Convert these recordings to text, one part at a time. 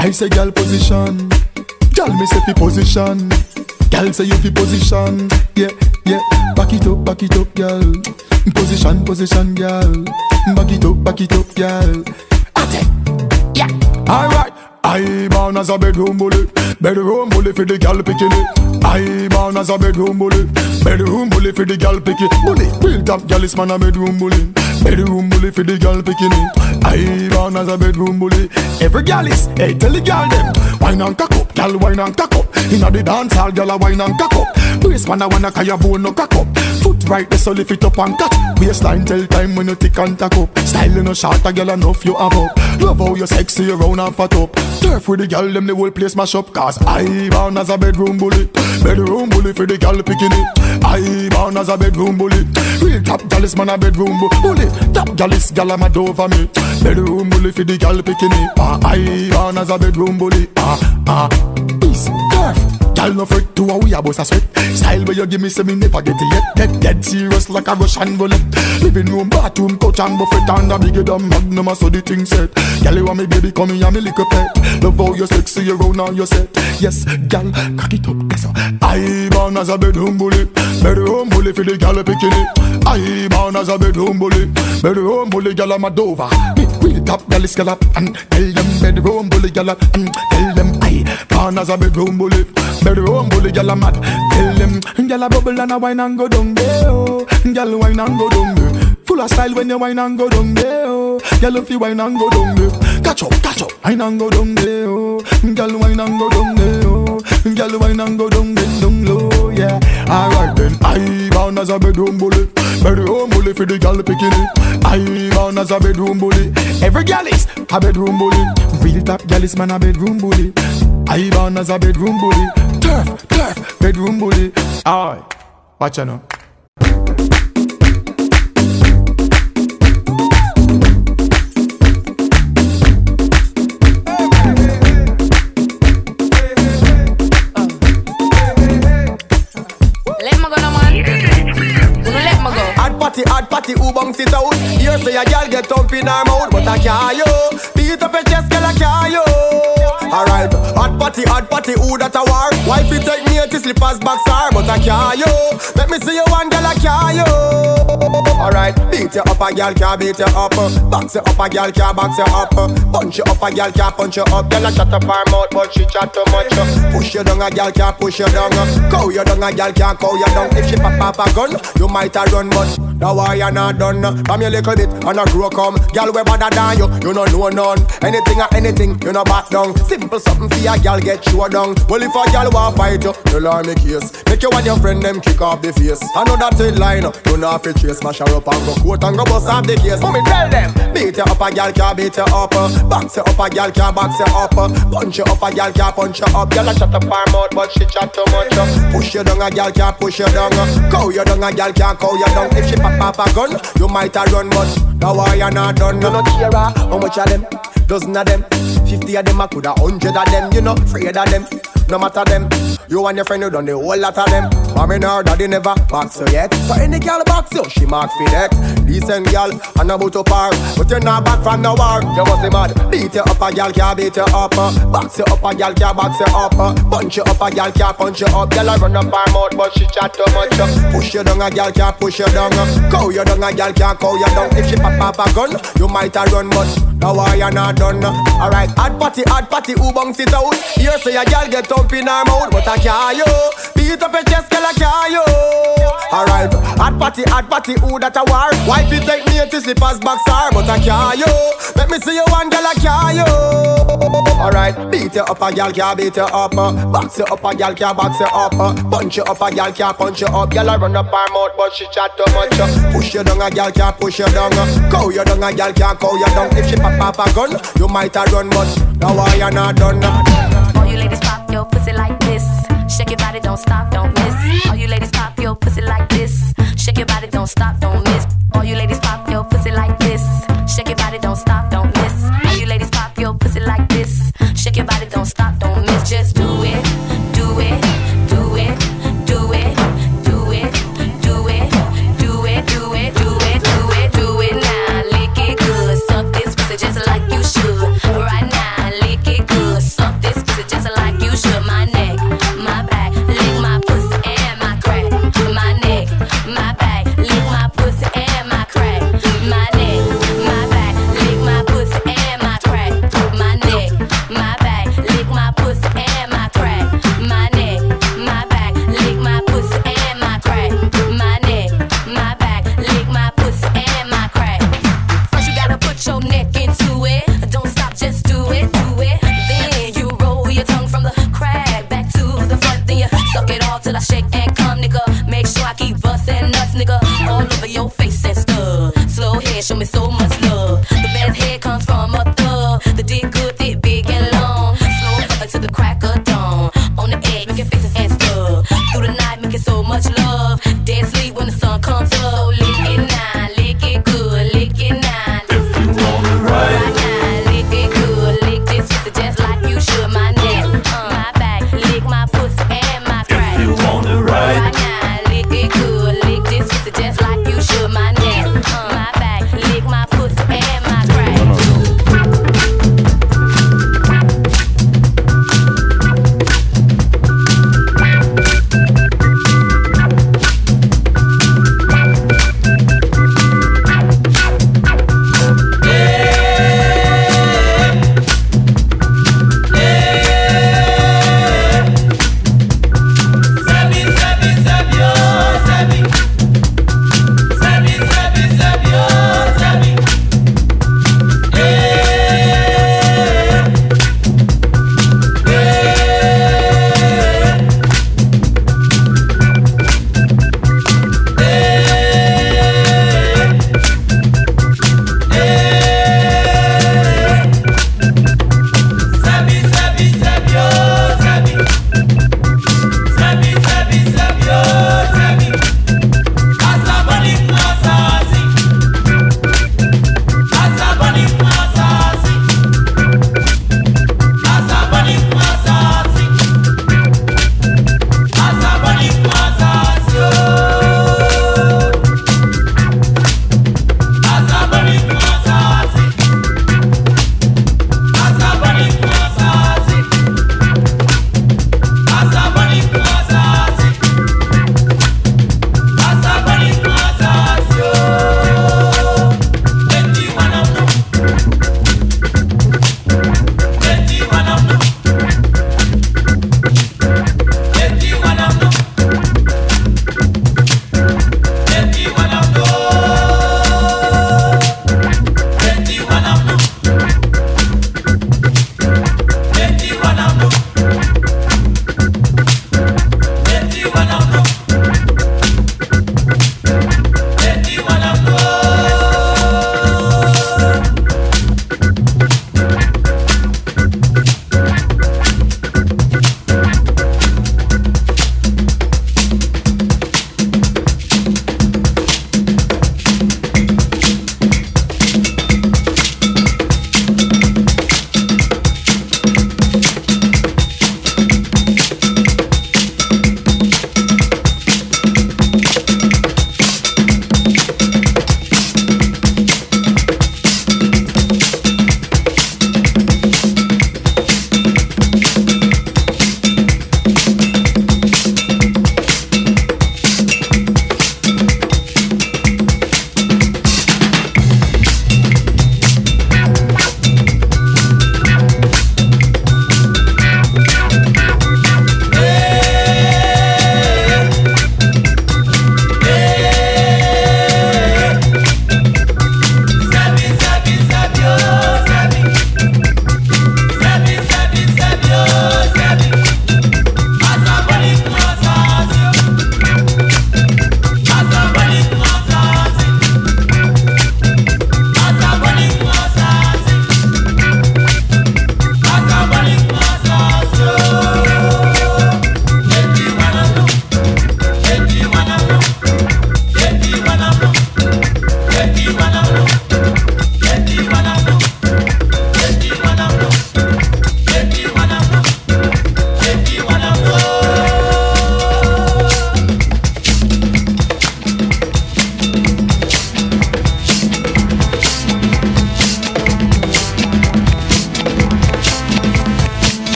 I say girl position. Girl me say fi position. Girl say you fi position. Yeah, yeah. Back it up, girl. Position, position, girl. Back it up, girl. Ate. Yeah. Alright. I born as a bedroom bully for the girl picking it. I born as a bedroom bully for the girl picking bully. Real top girl is man a bedroom bully for the girl picking it. I born as a bedroom bully. Every girl is, hey, tell the girl them, wine and cock up, girl wine and cock up. Inna the dance hall, girl a wine and cock up. Waist man a wanna cause your bone no cock up. Foot right, the so lift it up and catch. Waistline tell time when you tick and tack up. Style you no short, a girl enough you have up. Love how you sexy, you round and fat up. Turf with the girl, them the whole place mash up. Cause I born as a bedroom bully for the girl picking it. I born as a bedroom bully. Real top girl is man a bedroom bully. Top girl is girl a mad over me. Bedroom bully for the girl picking it. I born as a bedroom bully. Peace, turf. Girl no fret to a we a bust a sweat. Style where you give me say me never get it yet. Dead serious like a Russian bullet. Living room, bathroom, couch and buffet. And a bigger than magnum so the thing set. Girl you want me baby come here me lick a pet. Love how you sexy you round and you set. Yes, girl, cock it up, yes. I born as a bedroom bully for the girl picking it. I born as a bedroom bully, girl I'm a dover. Real top girl is scallop and tell them bedroom bully girl and tell them I born as a bedroom bully girl I'm mad. Tell them girl a bubble and a wine and go down there. Oh, girl wine and go down there. Full of style when you wine and go down there. Oh, girl if you wine and go down there. Catch up, wine and go down there. Oh, girl wine and go down there. Oh, girl wine and go down there, down low. Yeah, alright then. I born as a bedroom bully for the girl picking it. I born as a bedroom bully. Every girl is a bedroom bully. Real top girl is man a bedroom bully. I born as a bedroom bully. Turf, bedroom bully. Alright, watch out now. Hard party, who bunks it out? Here say a girl get thump in her mouth, but I can't yo. Beat up your chest, girl, I can't yo. Alright, hard party, who that a war? Wife you take me to slippers boxer, but I can't yo. Let me see you one, girl, I can't yo. Alright, beat you up, a girl can't beat you up. Box you up, a girl can't box you up. Punch you up, a girl can't punch you up. Girl, I shut up her mouth, but she chat too much. Push you down, a girl can't push you down. Cow you down, a girl can't cow you down. If she pop up a gun, you might a run, but now why you not done? From your little bit and a grow come. Girl we better than you, you no know none. Anything, you no back down. Simple something for a girl get you down. Well if a girl want fight you, you learn me case. Make you and your friend them kick off the face. I know that in line, you know if you chase. Smash her up and go court and go bust off the case. So me tell them, beat you up a girl can't beat you up. Box you up a girl can't box you up. Punch you up a girl can't punch you up. Girl a shut up her mouth but she chat too much. Push you down a girl can't push you down. Cow you down a girl can't cow you down. If she pop up a gun, you might a run, but now why you not done? You not care how much of them, dozen of them, 50 of them, I coulda 100 of them. You not afraid of them, no matter them. You and your friend, you done the whole lot of them. Mommy know that they never box you yet. So any girl box you, she mark for that. Decent girl, and about to par, but you're not back from the war. You must be mad. Beat you up, a girl can't beat you up. Box you up, a girl can't box you up. Punch you up, a girl can't punch you up. Girl I run up her mouth, but she chat too much. Push you down, a girl can't push you down. Cow you down, a girl can't cow you down. If she pop up a gun, you might a run, but now why you not done? Alright, hard party, who bunks it out? Here say a girl get thump in her mouth, but I can't yo. Beat up your chest, girl, I can't yo. Alright, hard party, who that a war? Wife you take me to slippers boxer, but I can't yo. Let me see you one, girl, I can't yo. Alright, beat you up, a girl can't beat you up. Box you up, a girl can't box you up. Punch you up, a girl can't punch you up. Girl I run up her mouth, but she chat too much. Push you down, a girl can't push you down. Cow you down, a girl can't cow you down. If she pop up a gun, you might a run, but now why you not done? All you ladies pop your pussy like this. Shake your body, don't stop, don't miss. All you ladies pop your pussy like this. Shake your body, don't stop, don't miss. All you ladies pop your pussy like this. Shake your body, don't stop, don't miss. All you ladies pop your pussy like this. Shake your body, don't stop, don't miss. Just do it, do it, do it, do it, do it, do it, do it, do it, do it, do it, do it now. Lick it good, suck this pussy just like you should. Right now, lick it good.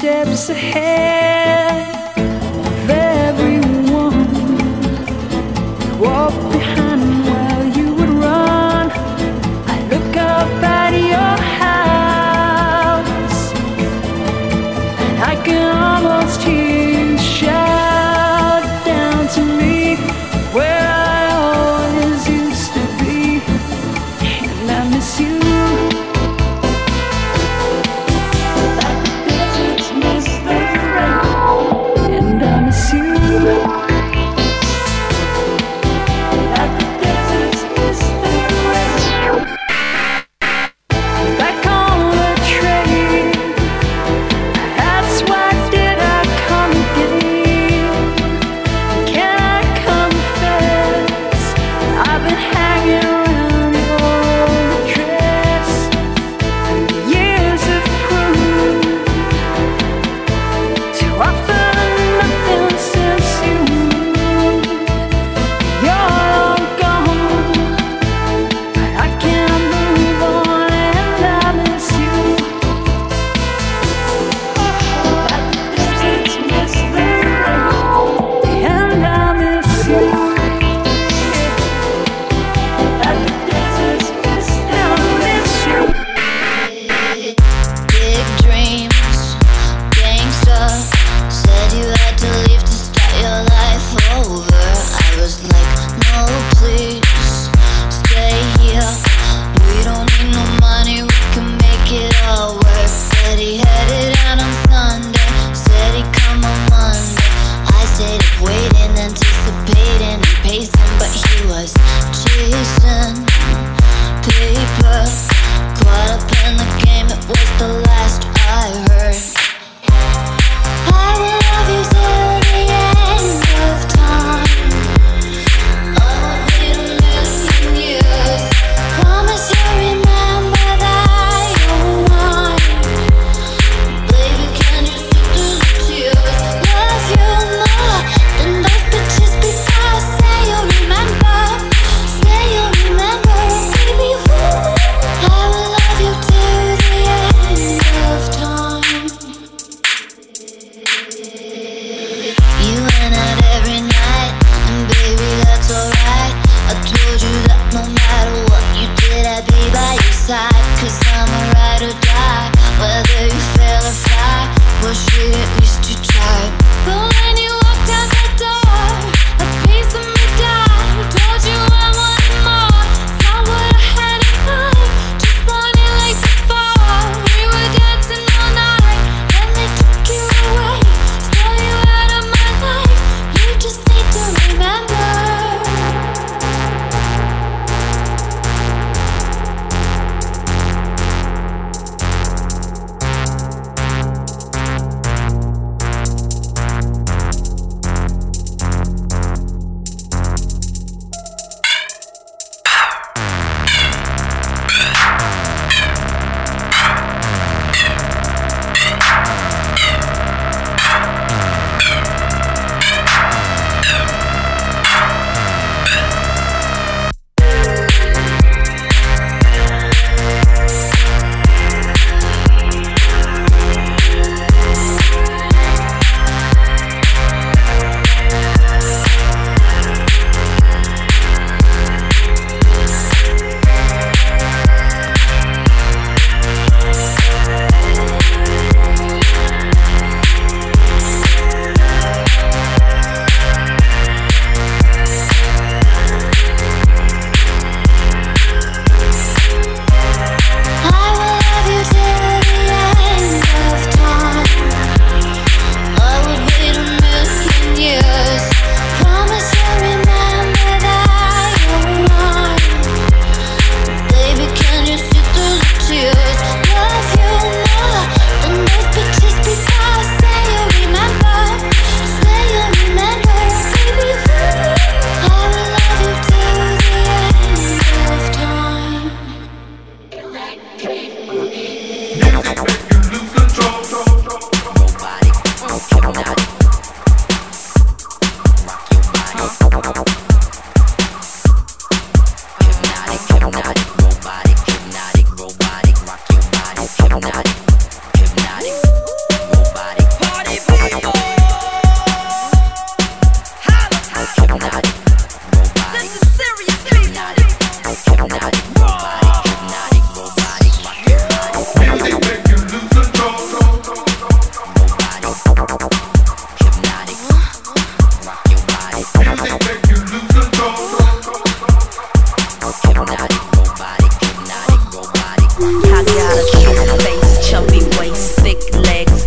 steps ahead of everyone. Walk behind while you would run. I look up at your house, and I can almost hear you shout down to me where I always used to be, and I miss you. And I miss you. Like the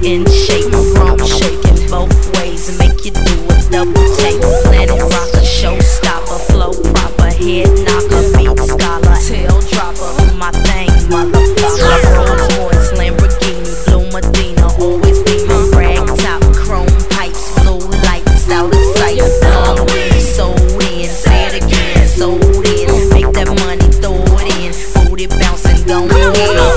in shape. Wrong shaking both ways and make you do a double take. Planet rocker, showstopper, flow proper, head knocker, beat scholar, tail dropper. My thing, motherfucker. Rolls Royce, Lamborghini, Blue Medina, always beaming, rag top, chrome pipes, blue lights, out of sight. Sold in, say it again, sold in. Make that money, throw it in, booty bouncing, go ahead.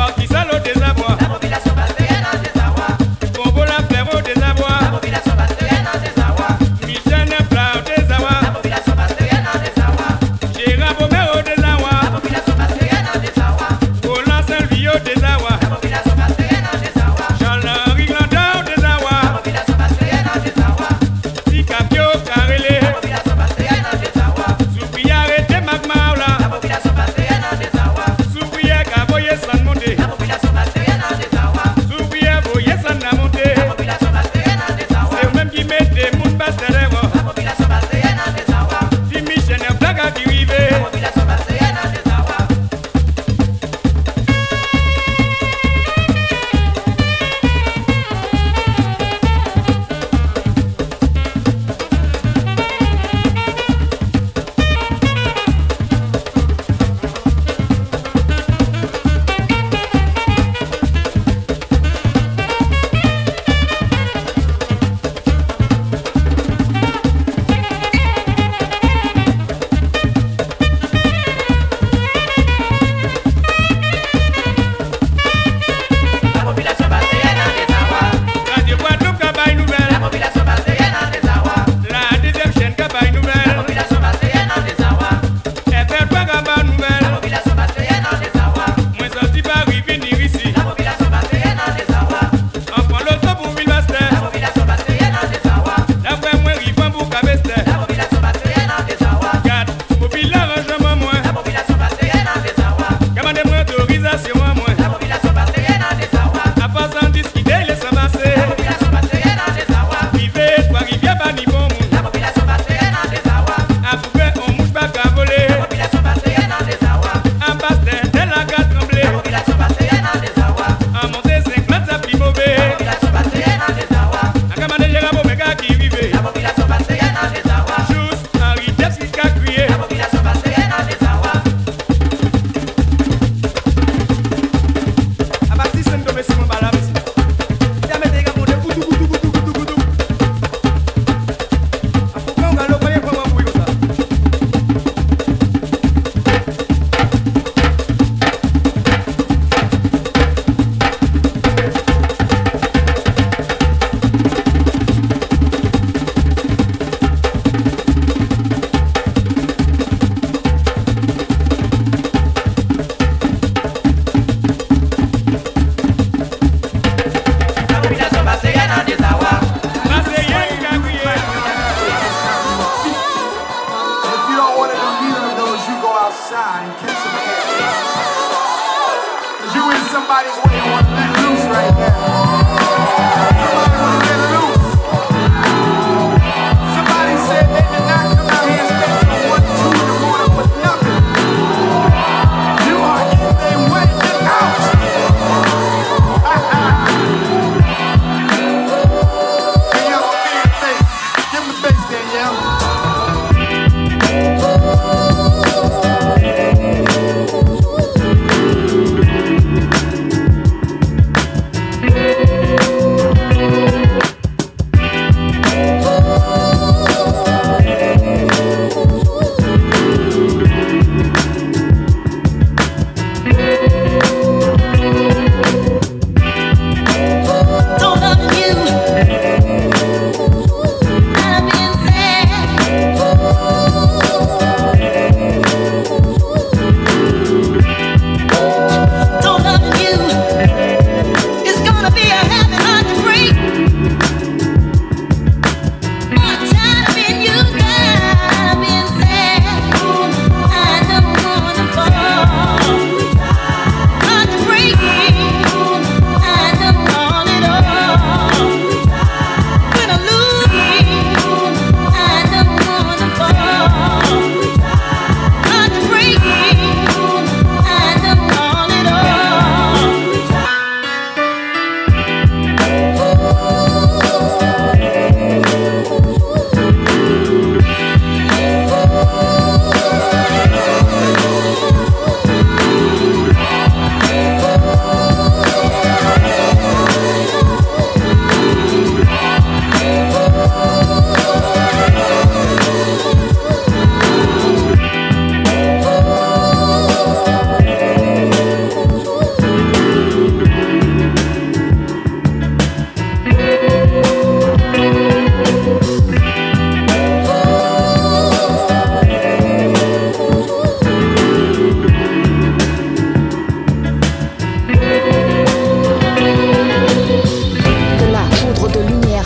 La population va se réveiller dans des avoirs.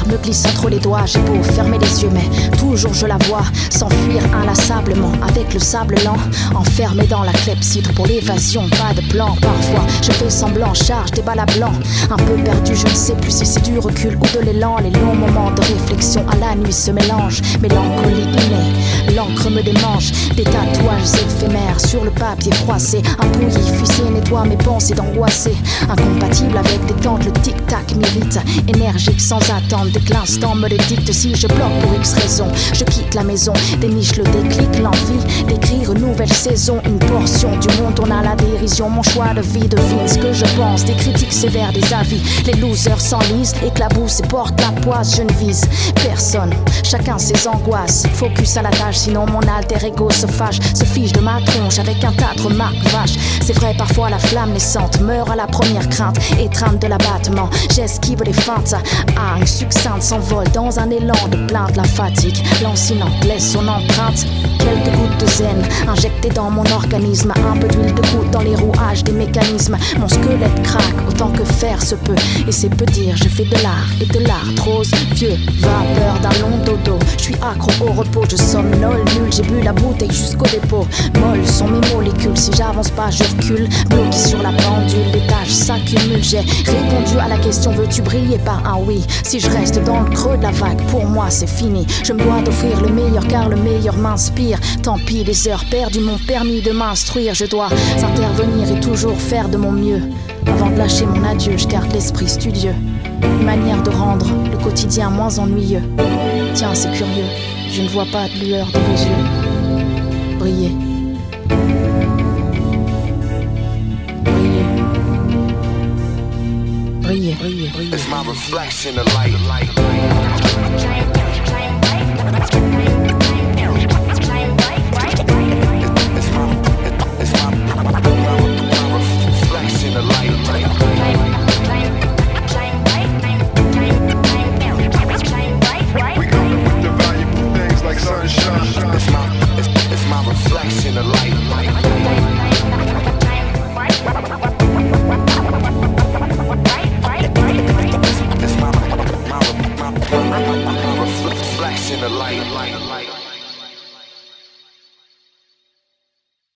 me glisse entre les doigts. J'ai beau fermer les yeux, mais toujours je la vois s'enfuir inlassablement avec le sable lent. Enfermé dans la clepsydre pour l'évasion, pas de plan. Parfois je fais semblant, charge des balles à blanc. Un peu perdu, je ne sais plus si c'est du recul ou de l'élan. Les longs moments de réflexion à la nuit se mélangent. Mélancolie innée, l'encre me démange. Des tatouages éphémères sur le papier froissé. Un pouilly fussé nettoie mes pensées d'angoissé. Incompatible avec des tentes, le tic-tac m'irrite. Énergique sans attendre, dès que l'instant me le dicte. Si je bloque pour X raison, je quitte la maison. Déniche le déclic, l'envie d'écrire une nouvelle saison. Une portion du monde, on a la dérision. Mon choix de vie devine ce que je pense. Des critiques sévères, des avis. Les losers s'enlisent, éclaboussent et portent la poisse. Je ne vise personne, chacun ses angoisses. Focus à la tâche, sinon mon alter ego se fâche. Se fiche de ma tronche avec un tas de marque vache. C'est vrai, parfois la flamme naissante meurt à la première crainte. Étreinte de l'abattement, j'esquive les feintes. Hargne succincte s'envole dans un élan de plainte. La fatigue lancinante laisse son empreinte. Quelques gouttes de zen injectées dans mon organisme. Un peu d'huile de goutte dans les rouages des mécanismes. Mon squelette craque autant que faire se peut. Et c'est peu dire, je fais de l'art et de l'arthrose. Vieux vapeur d'un long dodo. Je suis accro au repos, je somnole nul. J'ai bu la bouteille jusqu'au dépôt. Molles sont mes molécules, si j'avance pas je recule. Bloqué sur la pendule, les tâches s'accumulent. J'ai répondu à la question, veux-tu briller par un oui? Si je reste dans le creux de la vague, pour moi c'est fini. Je me dois d'offrir le meilleur car le meilleur m'inspire. Tant pis, les heures perdues m'ont permis de m'instruire. Je dois intervenir et toujours faire de mon mieux. Avant de lâcher mon adieu, je garde l'esprit studieux. Une manière de rendre le quotidien moins ennuyeux. Tiens, c'est curieux, je ne vois pas de lueur dans vos yeux. Briller. Briller. Briller, briller, briller. It's my reflection of light. Reflection of light.